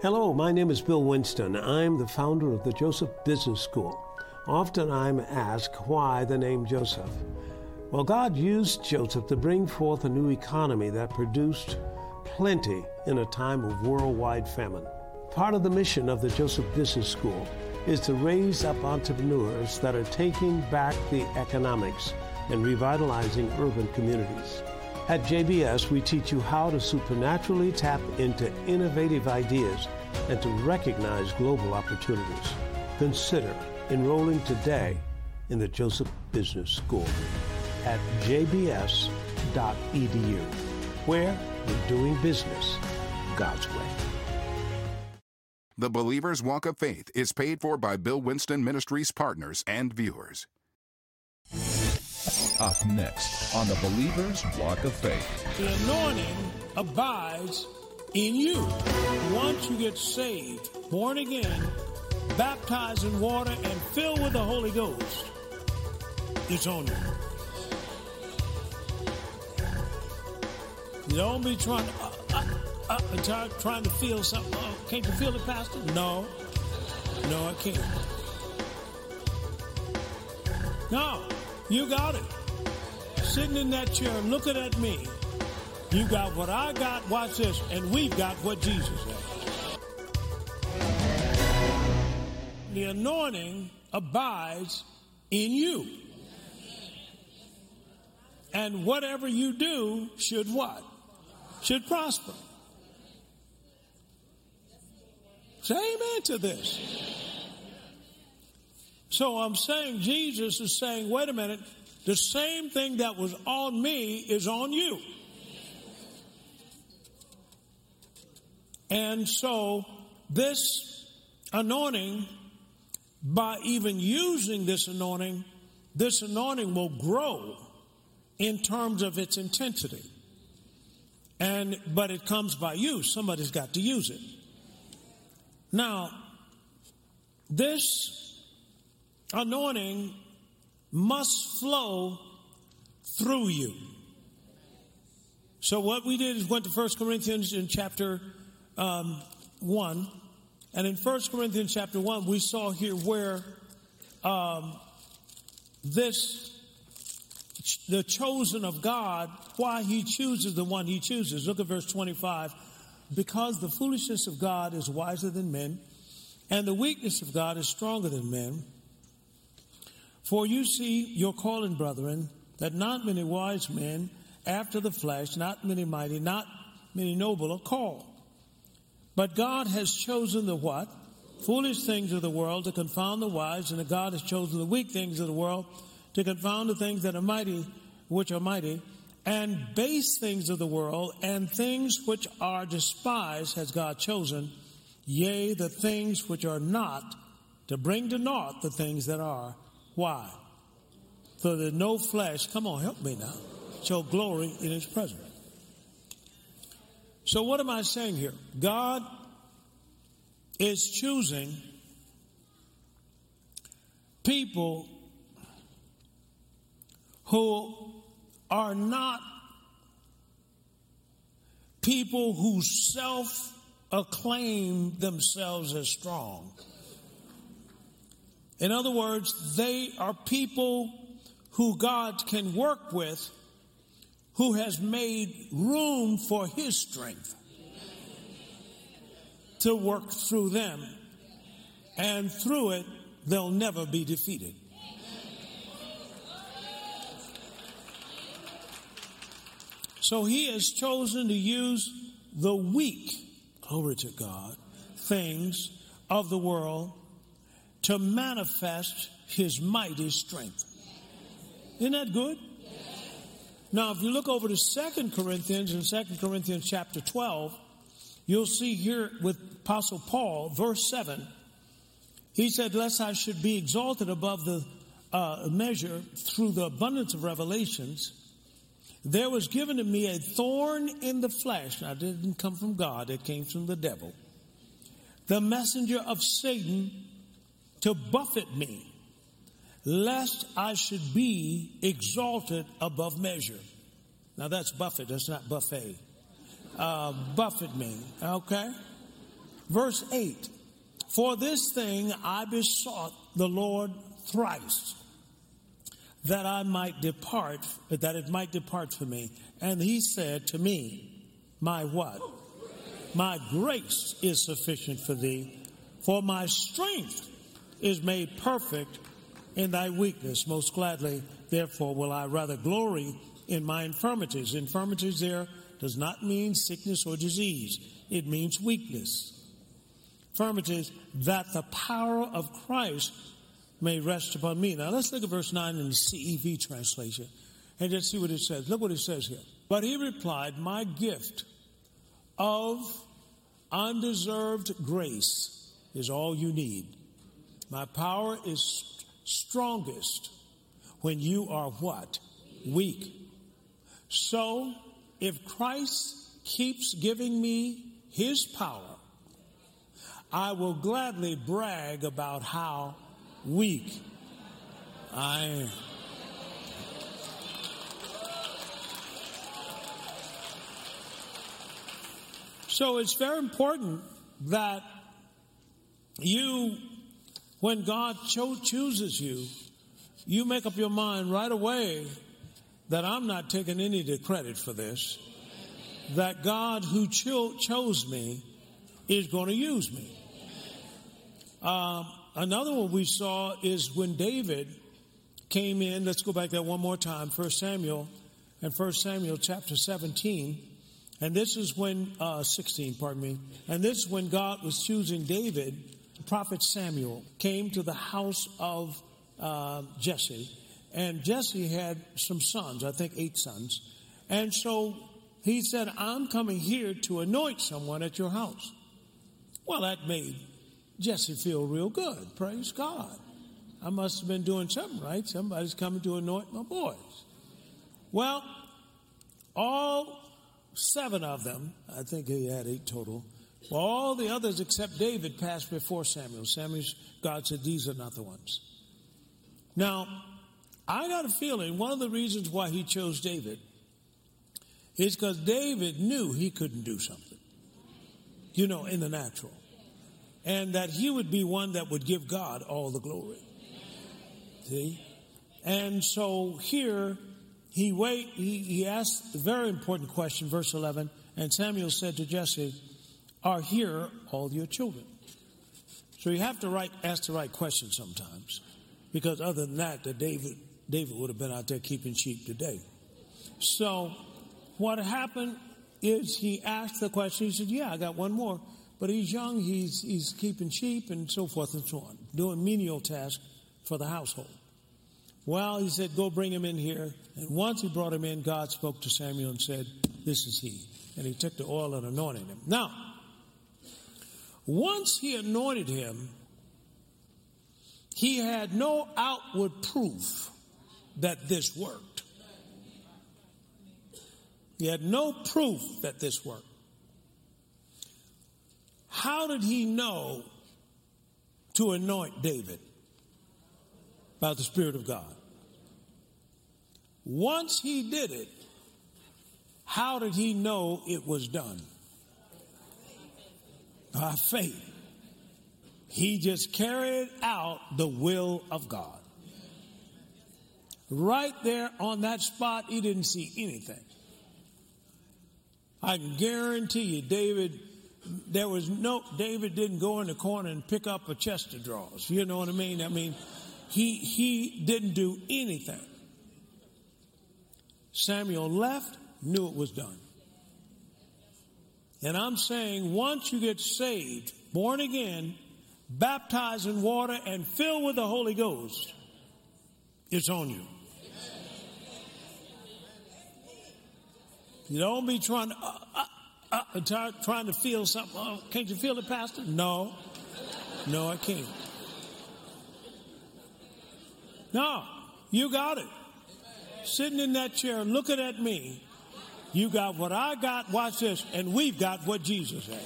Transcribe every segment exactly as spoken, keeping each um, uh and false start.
Hello, my name is Bill Winston. I'm the founder of the Joseph Business School. Often I'm asked why the name Joseph. Well, God used Joseph to bring forth a new economy that produced plenty in a time of worldwide famine. Part of the mission of the Joseph Business School is to raise up entrepreneurs that are taking back the economics and revitalizing urban communities. At J B S, we teach you how to supernaturally tap into innovative ideas and to recognize global opportunities. Consider enrolling today in the Joseph Business School at j b s dot e d u, where we're doing business God's way. The Believer's Walk of Faith is paid for by Bill Winston Ministries partners and viewers. Up next on the Believer's Walk of Faith. The anointing abides in you. Once you get saved, born again, baptized in water, and filled with the Holy Ghost, it's on you. You don't be trying to, uh, uh, uh, try, trying to feel something. Oh, can't you feel it, Pastor? No. No, I can't. No, you got it. Sitting in that chair looking at me. You got what I got, watch this, and we've got what Jesus has. The anointing abides in you. And whatever you do should what? Should prosper. Say amen to this. So I'm saying Jesus is saying, wait a minute, the same thing that was on me is on you. And so this anointing, by even using this anointing, this anointing will grow in terms of its intensity. And but it comes by use. Somebody's got to use it. Now, this anointing must flow through you. So what we did is went to First Corinthians in chapter um, one. And in First Corinthians chapter one, we saw here where um, this, the chosen of God, why he chooses the one he chooses. Look at verse twenty-five. Because the foolishness of God is wiser than men, and the weakness of God is stronger than men. For you see your calling, brethren, that not many wise men after the flesh, not many mighty, not many noble are called. But God has chosen the what? Foolish things of the world to confound the wise, and God has chosen the weak things of the world to confound the things that are mighty, which are mighty, and base things of the world, and things which are despised has God chosen, yea, the things which are not, to bring to naught the things that are. Why? So that no flesh, come on, help me now, shall glory in his presence. So what am I saying here? God is choosing people who are not people who self-acclaim themselves as strong. In other words, they are people who God can work with, who has made room for his strength to work through them. And through it, they'll never be defeated. So he has chosen to use the weak, glory to God, things of the world to manifest his mighty strength. Isn't that good? Now, if you look over to Second Corinthians, in Second Corinthians chapter twelve, you'll see here with Apostle Paul, verse seven, he said, lest I should be exalted above the uh, measure through the abundance of revelations, there was given to me a thorn in the flesh. Now, it didn't come from God, it came from the devil. The messenger of Satan to buffet me, lest I should be exalted above measure. Now that's buffet, that's not buffet. Uh, buffet me, okay? Verse eight, for this thing I besought the Lord thrice, that I might depart, that it might depart from me. And he said to me, my what? My grace is sufficient for thee, for my strength is made perfect in thy weakness. Most gladly, therefore, will I rather glory in my infirmities. Infirmities there does not mean sickness or disease. It means weakness. Infirmities, that the power of Christ may rest upon me. Now let's look at verse nine in the C E V translation and just see what it says. Look what it says here. But he replied, my gift of undeserved grace is all you need. My power is strongest when you are what? Weak. So if Christ keeps giving me his power, I will gladly brag about how weak I am. So it's very important that you, when God cho- chooses you, you make up your mind right away that I'm not taking any of the credit for this, that God who cho- chose me is going to use me. Uh, another one we saw is when David came in. Let's go back there one more time. First Samuel and First Samuel chapter seventeen. And this is when, uh, sixteen, pardon me. And this is when God was choosing David. Prophet Samuel came to the house of uh, Jesse. And Jesse had some sons, I think eight sons. And so he said, I'm coming here to anoint someone at your house. Well, that made Jesse feel real good. Praise God. I must have been doing something right. Somebody's coming to anoint my boys. Well, all seven of them, I think he had eight total, well, all the others except David passed before Samuel. Samuel, God said, these are not the ones. Now, I got a feeling one of the reasons why he chose David is because David knew he couldn't do something, you know, in the natural. And that he would be one that would give God all the glory. See? And so here, he wait. He, he asked a very important question, verse eleven. And Samuel said to Jesse, are here all your children? So you have to write, ask the right question sometimes. Because other than that, the David, David would have been out there keeping sheep today. So what happened is he asked the question. He said, yeah, I got one more. But he's young, he's, he's keeping sheep and so forth and so on, doing menial tasks for the household. Well, he said, go bring him in here. And once he brought him in, God spoke to Samuel and said, this is he. And he took the oil and anointed him. Now, once he anointed him, he had no outward proof that this worked. He had no proof that this worked. How did he know to anoint David? By the Spirit of God. Once he did it, how did he know it was done? By faith. He just carried out the will of God. Right there on that spot, he didn't see anything. I can guarantee you, David, there was no, David didn't go in the corner and pick up a chest of drawers. You know what I mean? I mean, he, he didn't do anything. Samuel left, knew it was done. And I'm saying once you get saved, born again, baptized in water, and filled with the Holy Ghost, it's on you. You don't be trying to, uh, uh, uh, try, trying to feel something. Oh, can't you feel it, Pastor? No. No, I can't. No, you got it. Sitting in that chair, looking at me, you got what I got, watch this, and we've got what Jesus had.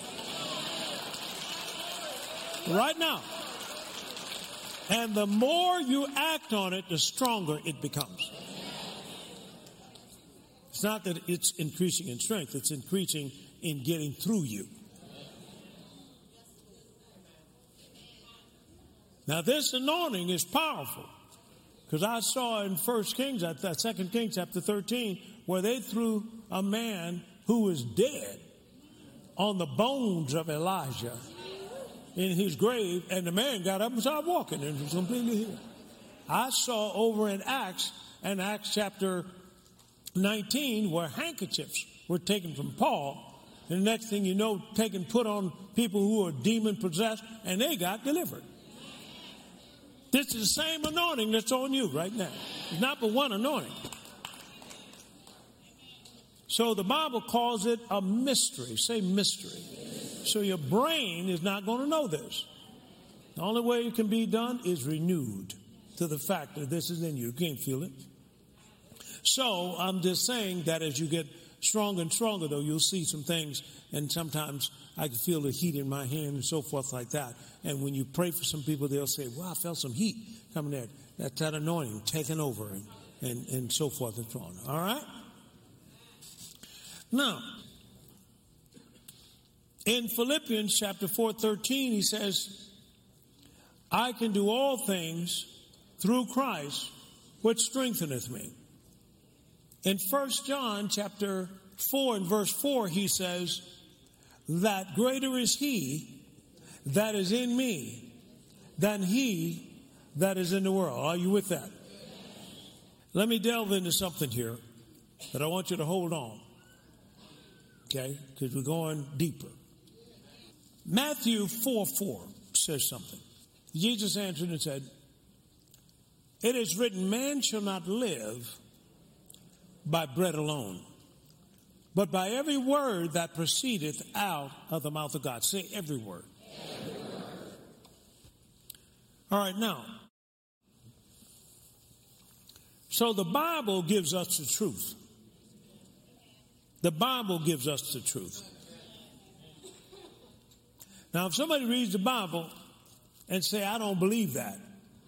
Right now. And the more you act on it, the stronger it becomes. It's not that it's increasing in strength, it's increasing in getting through you. Now, this anointing is powerful, because I saw in First Kings, Second Kings chapter thirteen, where they threw a man who was dead on the bones of Elijah in his grave, and the man got up and started walking and was completely healed. I saw over in Acts, in Acts chapter nineteen, where handkerchiefs were taken from Paul, and the next thing you know, taken, put on people who were demon possessed, and they got delivered. This is the same anointing that's on you right now. It's not but one anointing. So the Bible calls it a mystery. Say mystery. So your brain is not going to know this. The only way it can be done is renewed to the fact that this is in you. You can't feel it. So I'm just saying that as you get stronger and stronger, though, you'll see some things, and sometimes I can feel the heat in my hand and so forth like that. And when you pray for some people, they'll say, well, I felt some heat coming there. That's that anointing taking over, and, and, and so forth and so on. All right? Now, in Philippians chapter four thirteen, he says, I can do all things through Christ, which strengtheneth me. In First John chapter four and verse four, he says, that greater is he that is in me than he that is in the world. Are you with that? Let me delve into something here that I want you to hold on. Okay? Because we're going deeper. Matthew four four says something. Jesus answered and said, it is written, man shall not live by bread alone, but by every word that proceedeth out of the mouth of God. Say every word. Every word. All right, now, so the Bible gives us the truth. The Bible gives us the truth. Now, if somebody reads the Bible and say, I don't believe that,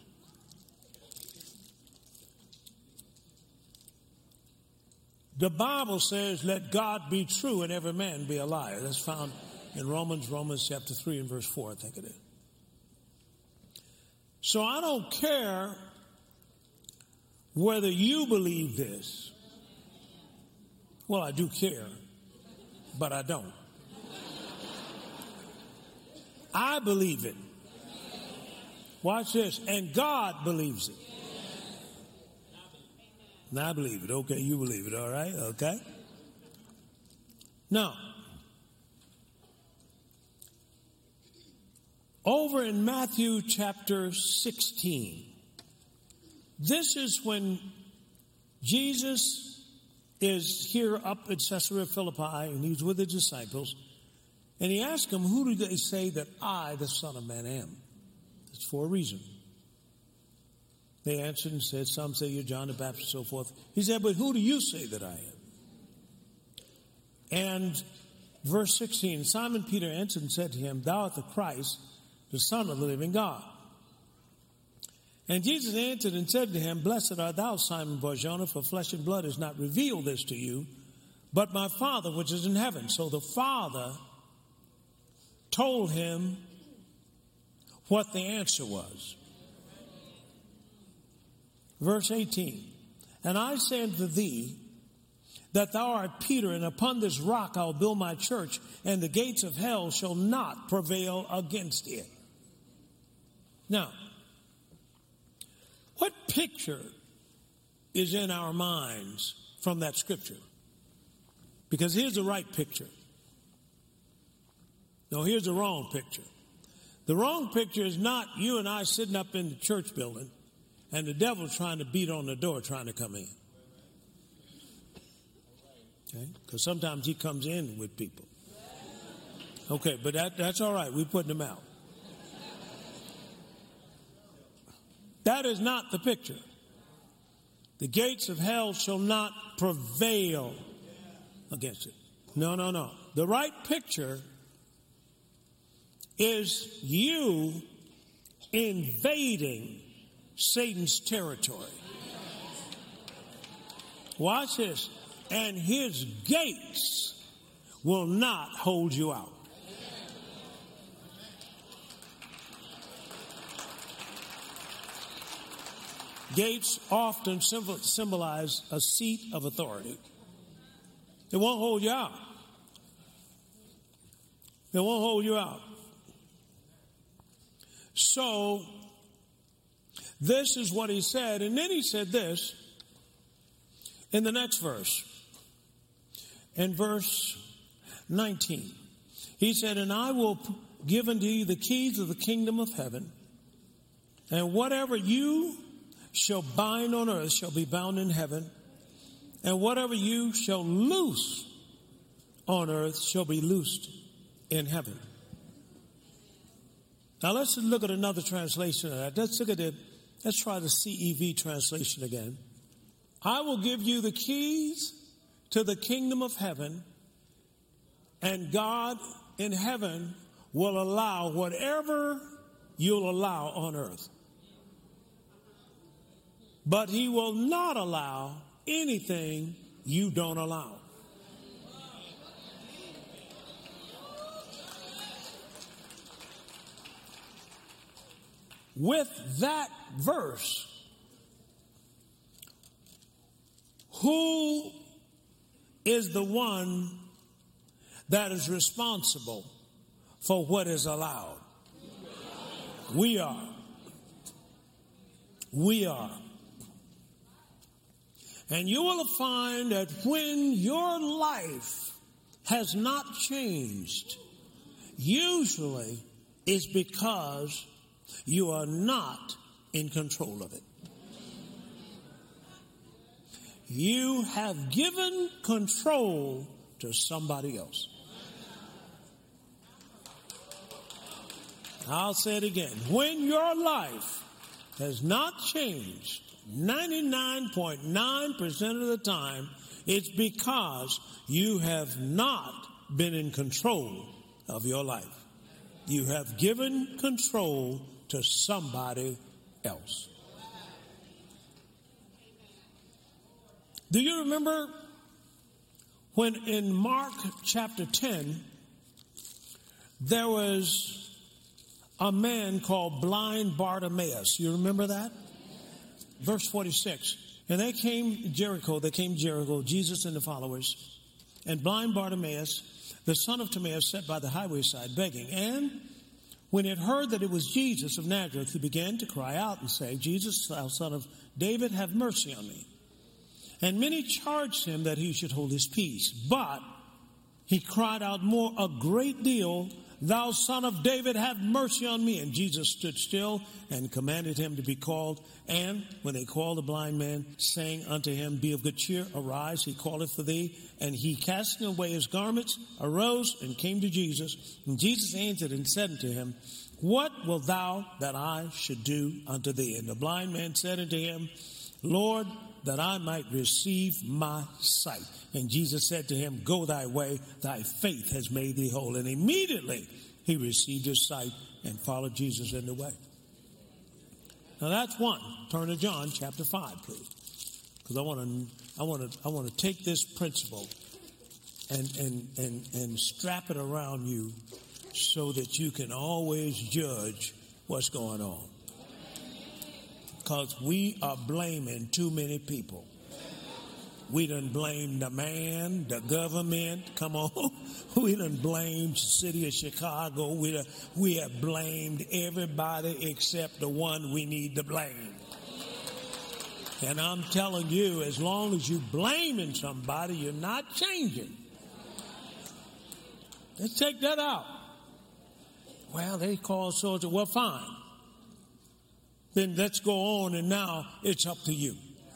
the Bible says, let God be true and every man be a liar. That's found in Romans, Romans chapter three and verse four, I think it is. So I don't care whether you believe this. Well, I do care, but I don't. I believe it. Watch this. And God believes it. And I believe it. Okay, you believe it. All right. Okay. Now, over in Matthew chapter sixteen, this is when Jesus is here up at Caesarea Philippi, and he's with his disciples, and he asked them, who do they say that I, the Son of Man, am? It's for a reason. They answered and said, some say you're John the Baptist, so forth. He said, but who do you say that I am? And verse sixteen, Simon Peter answered and said to him, thou art the Christ, the Son of the living God. And Jesus answered and said to him, blessed art thou, Simon Bar-Jonah, for flesh and blood has not revealed this to you, but my Father which is in heaven. So the Father told him what the answer was. Verse eighteen, and I say unto thee that thou art Peter, and upon this rock I'll build my church, and the gates of hell shall not prevail against it. Now, what picture is in our minds from that scripture? Because here's the right picture. No, here's the wrong picture. The wrong picture is not you and I sitting up in the church building and the devil trying to beat on the door trying to come in. Okay? Because sometimes he comes in with people. Okay, but that, that's all right. We're putting them out. That is not the picture. The gates of hell shall not prevail against it. No, no, no. The right picture is you invading Satan's territory. Watch this. And his gates will not hold you out. Gates often symbolize a seat of authority. It won't hold you out. It won't hold you out. So, this is what he said. And then he said this in the next verse. In verse nineteen. He said, and I will give unto you the keys of the kingdom of heaven. And whatever you shall bind on earth shall be bound in heaven. And whatever you shall loose on earth shall be loosed in heaven. Now let's look at another translation of that. Let's look at it. Let's try the C E V translation again. I will give you the keys to the kingdom of heaven, and God in heaven will allow whatever you'll allow on earth. But he will not allow anything you don't allow. With that verse, who is the one that is responsible for what is allowed? We are. We are. And you will find that when your life has not changed, usually it's because you are not in control of it. You have given control to somebody else. I'll say it again. When your life has not changed, ninety-nine point nine percent of the time, it's because you have not been in control of your life. You have given control to somebody else. Do you remember when in Mark chapter ten, there was a man called blind Bartimaeus? You remember that? Verse forty-six. And they came Jericho, they came Jericho, Jesus and the followers, and blind Bartimaeus, the son of Timaeus, sat by the highway side begging. And when he had heard that it was Jesus of Nazareth, he began to cry out and say, Jesus, thou son of David, have mercy on me. And many charged him that he should hold his peace. But he cried out more a great deal, thou son of David, have mercy on me. And Jesus stood still and commanded him to be called. And when they called the blind man, saying unto him, be of good cheer, arise, he calleth for thee. And he, casting away his garments, arose and came to Jesus. And Jesus answered and said unto him, what wilt thou that I should do unto thee? And the blind man said unto him, Lord, that I might receive my sight. And Jesus said to him, go thy way, thy faith has made thee whole. And immediately he received his sight and followed Jesus in the way. Now that's one. Turn to John chapter five, please. Because I want to I want to I want to take this principle and and and and strap it around you so that you can always judge what's going on. Because we are blaming too many people. We done blamed the man, the government. Come on. We done blamed the city of Chicago. We, done, we have blamed everybody except the one we need to blame. And I'm telling you, as long as you blaming somebody, you're not changing. Let's take that out. Well, they call soldier. Well, fine. Then let's go on, and now it's up to you.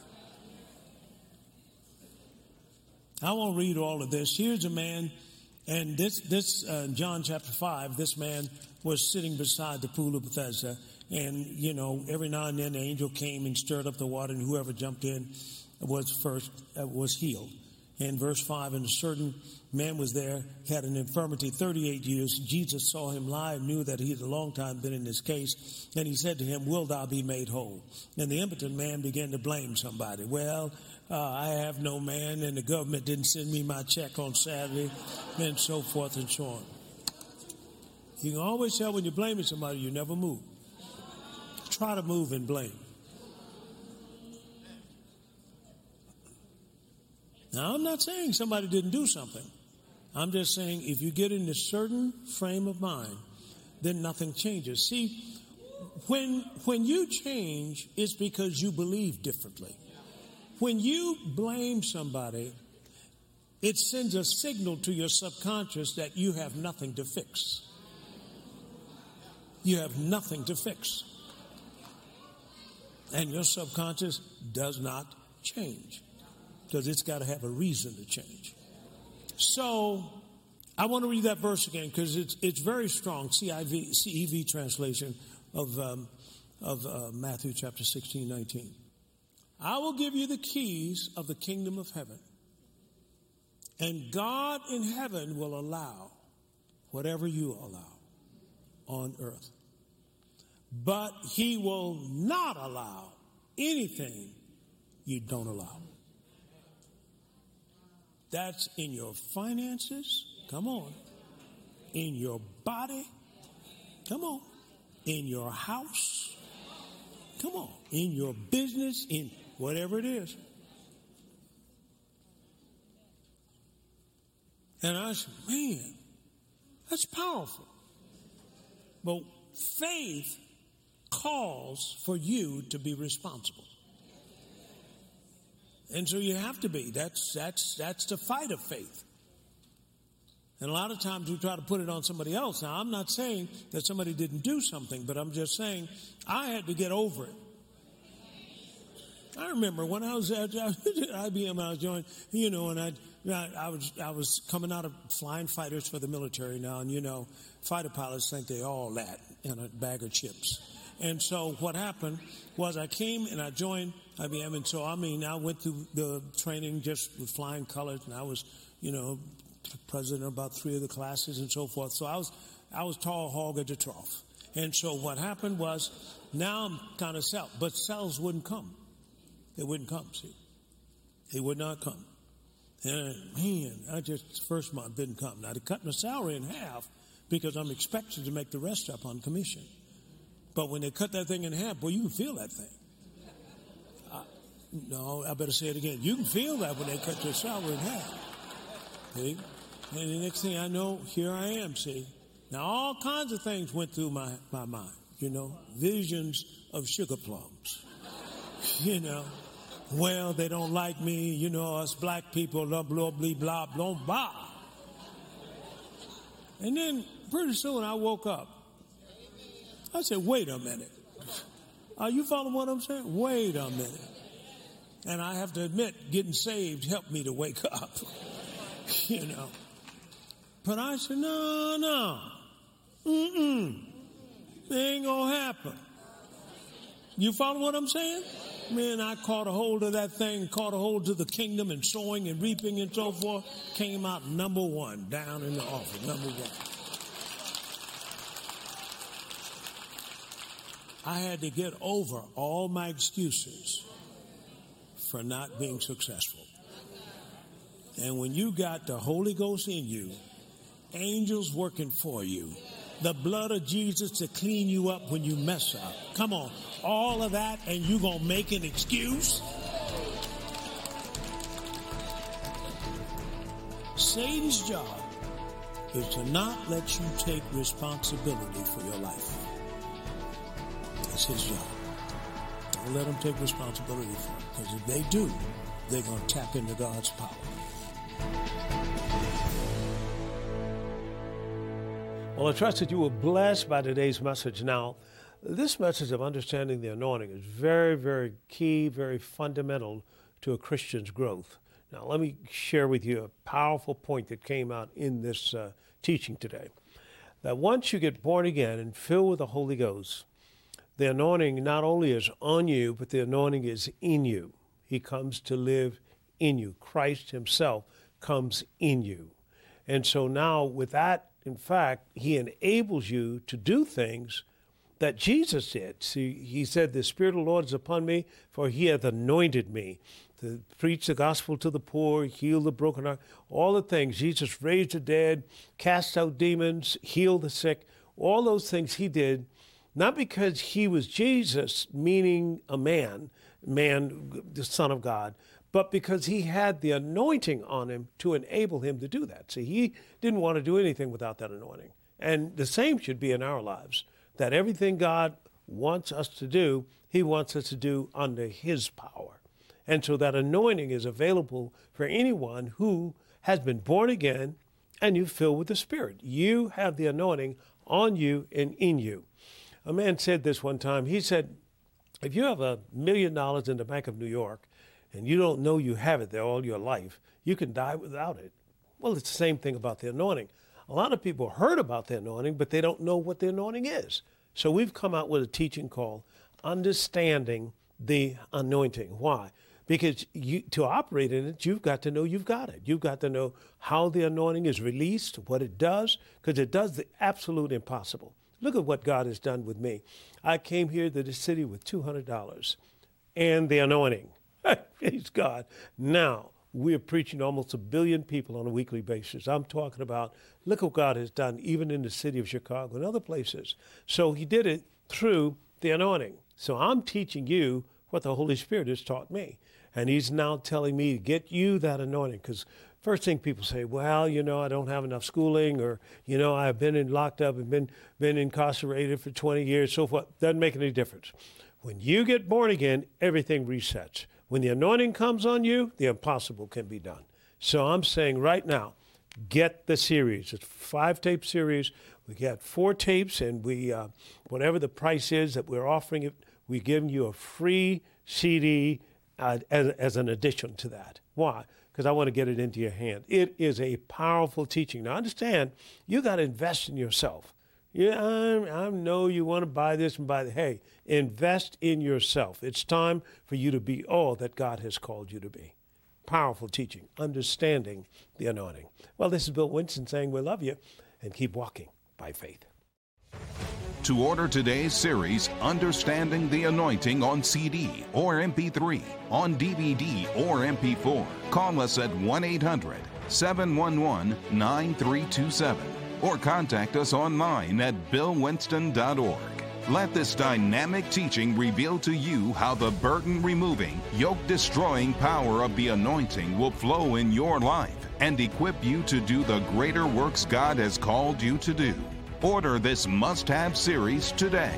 I won't read all of this. Here's a man, and this, this uh, John chapter five, this man was sitting beside the pool of Bethesda, and, you know, every now and then the angel came and stirred up the water, and whoever jumped in was first, uh, was healed. In verse five, and a certain man was there, he had an infirmity thirty-eight years. Jesus saw him lie and knew that he had a long time been in this case. And he said to him, will thou be made whole? And the impotent man began to blame somebody. Well, uh, I have no man, and the government didn't send me my check on Saturday, and so forth and so on. You can always tell when you're blaming somebody, you never move. Try to move and blame. Now, I'm not saying somebody didn't do something. I'm just saying if you get in a certain frame of mind, then nothing changes. See, when, when you change, it's because you believe differently. When you blame somebody, it sends a signal to your subconscious that you have nothing to fix. You have nothing to fix. And your subconscious does not change because it's got to have a reason to change. So I want to read that verse again because it's it's very strong. C I V, C E V translation of um, of uh, Matthew chapter sixteen, nineteen. I will give you the keys of the kingdom of heaven, and God in heaven will allow whatever you allow on earth. But he will not allow anything you don't allow. That's in your finances, come on, in your body, come on, in your house, come on, in your business, in whatever it is. And I said, man, that's powerful. But faith calls for you to be responsible. And so you have to be. That's that's that's the fight of faith. And a lot of times we try to put it on somebody else. Now, I'm not saying that somebody didn't do something, but I'm just saying I had to get over it. I remember when I was at I B M, I was joining, you know, and I, I was I was coming out of flying fighters for the military now, and you know, fighter pilots think they all that in a bag of chips. And so what happened was I came and I joined I B M, and so I mean I went through the training just with flying colors, and I was, you know, president of about three of the classes and so forth. So I was I was tall hog at the trough. And so what happened was now I'm kind of self, but cells wouldn't come. They wouldn't come, see. They would not come. And man, I just, first month didn't come. Now, they cut my salary in half because I'm expected to make the rest up on commission. But when they cut that thing in half, boy, you can feel that thing. Uh, no, I better say it again. You can feel that when they cut your salary in half. See? And the next thing I know, here I am, see. Now, all kinds of things went through my, my mind, you know, visions of sugar plums, you know. Well, they don't like me, you know, us black people, blah, blah, blah, blah, blah, blah. And then pretty soon I woke up. I said, wait a minute. Are you following what I'm saying? Wait a minute. And I have to admit, getting saved helped me to wake up, you know. But I said, no, no, mm-mm, it ain't gonna happen. You follow what I'm saying? Man, I caught a hold of that thing, caught a hold of the kingdom and sowing and reaping and so forth. Came out number one down in the office, number one. I had to get over all my excuses for not being successful. And when you got the Holy Ghost in you, angels working for you, the blood of Jesus to clean you up when you mess up. Come on. All of that, and you gonna make an excuse? Satan's job is to not let you take responsibility for your life. That's his job. Don't let them take responsibility for it, because if they do, they're gonna tap into God's power. Well, I trust that you were blessed by today's message. Now, this message of understanding the anointing is very, very key, very fundamental to a Christian's growth. Now, let me share with you a powerful point that came out in this uh, teaching today. That once you get born again and filled with the Holy Ghost, the anointing not only is on you, but the anointing is in you. He comes to live in you. Christ himself comes in you. And so now with that, in fact, he enables you to do things that Jesus did. See, he said, the Spirit of the Lord is upon me, for he hath anointed me to preach the gospel to the poor, heal the broken heart, all the things. Jesus raised the dead, cast out demons, healed the sick, all those things he did, not because he was Jesus, meaning a man, man, the Son of God, but because he had the anointing on him to enable him to do that. See, he didn't want to do anything without that anointing. And the same should be in our lives, that everything God wants us to do, he wants us to do under his power. And so that anointing is available for anyone who has been born again and you filled with the Spirit. You have the anointing on you and in you. A man said this one time. He said, if you have a million dollars in the Bank of New York and you don't know you have it there all your life, you can die without it. Well, it's the same thing about the anointing. A lot of people heard about the anointing, but they don't know what the anointing is. So we've come out with a teaching called Understanding the Anointing. Why? Because you, to operate in it, you've got to know you've got it. You've got to know how the anointing is released, what it does, because it does the absolute impossible. Look at what God has done with me. I came here to the city with two hundred dollars and the anointing. Praise God. Now, we're preaching to almost a billion people on a weekly basis. I'm talking about, look what God has done, even in the city of Chicago and other places. So he did it through the anointing. So I'm teaching you what the Holy Spirit has taught me. And he's now telling me to get you that anointing. Because first thing people say, well, you know, I don't have enough schooling, or, you know, I've been in locked up and been, been incarcerated for twenty years, so forth. Doesn't make any difference. When you get born again, everything resets. When the anointing comes on you, the impossible can be done. So I'm saying right now, get the series. It's a five-tape series. We got four tapes, and we, uh, whatever the price is that we're offering it, we're giving you a free C D uh, as, as an addition to that. Why? Because I want to get it into your hand. It is a powerful teaching. Now, understand, you got to invest in yourself. Yeah, I, I know you want to buy this and buy that. Hey, invest in yourself. It's time for you to be all that God has called you to be. Powerful teaching, understanding the anointing. Well, this is Bill Winston saying we love you and keep walking by faith. To order today's series, Understanding the Anointing, on C D or M P three, on D V D or M P four, call us at one eight hundred, seven one one, nine three two seven or contact us online at bill winston dot org. Let this dynamic teaching reveal to you how the burden-removing, yoke-destroying power of the anointing will flow in your life and equip you to do the greater works God has called you to do. Order this must-have series today.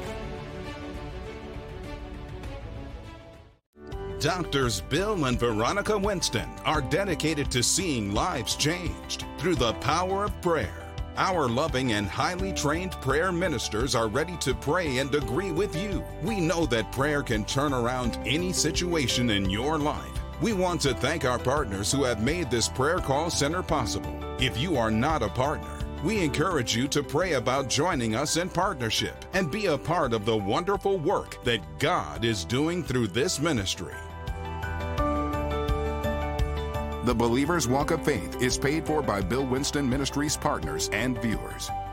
Doctors Bill and Veronica Winston are dedicated to seeing lives changed through the power of prayer. Our loving and highly trained prayer ministers are ready to pray and agree with you. We know that prayer can turn around any situation in your life. We want to thank our partners who have made this prayer call center possible. If you are not a partner, we encourage you to pray about joining us in partnership and be a part of the wonderful work that God is doing through this ministry. The Believer's Walk of Faith is paid for by Bill Winston Ministries partners and viewers.